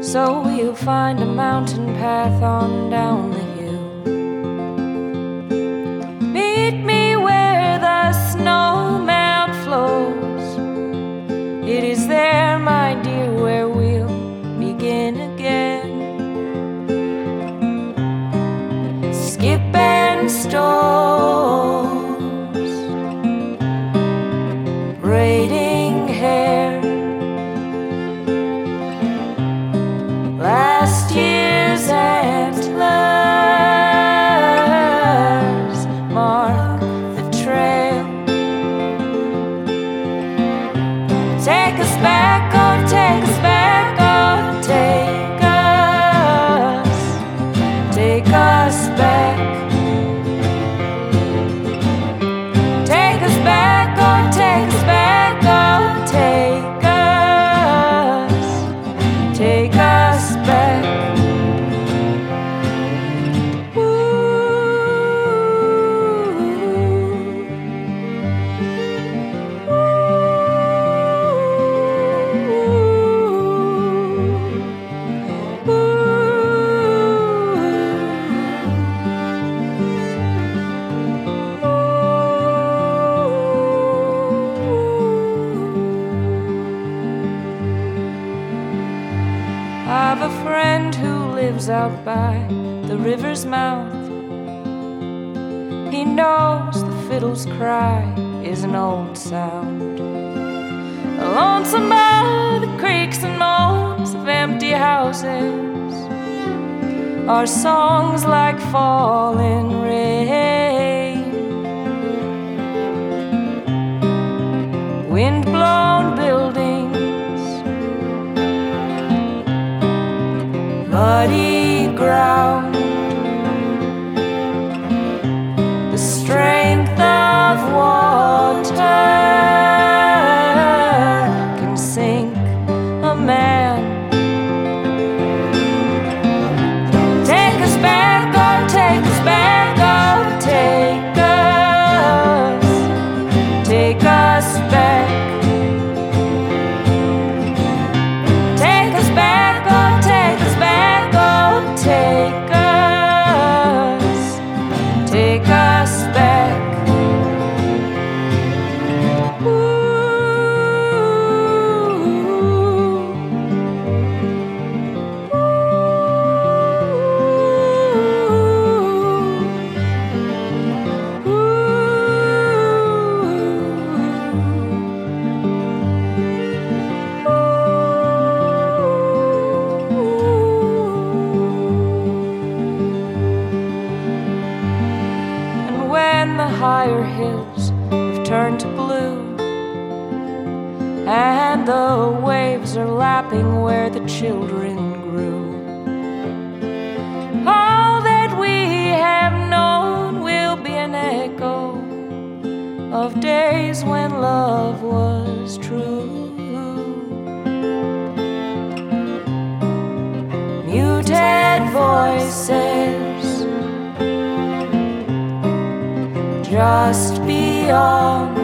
So we'll find a mountain path on down the hill. Meet me where the snowmelt flows. It is there, my dear, where we'll begin again. Skip and stones, braiding hair, last year's antlers mark the trail. Take us back, oh, take us back, oh, take us back. Take us back, oh, take us back, oh, take us back. I've a friend who lives out by the river's mouth. He knows the fiddle's cry is an old sound, lonesome by the creaks and moans of empty houses are songs like falling rain. Wind-blown buildings, muddy ground, the strength of water can sink a man. Take us back, oh, take us back, oh, take us back. Take us back, oh, take us back, oh, take us back. The higher hills have turned to blue, and the waves are lapping where the children grew. All that we have known will be an echo of days when love was true. Muted voices just beyond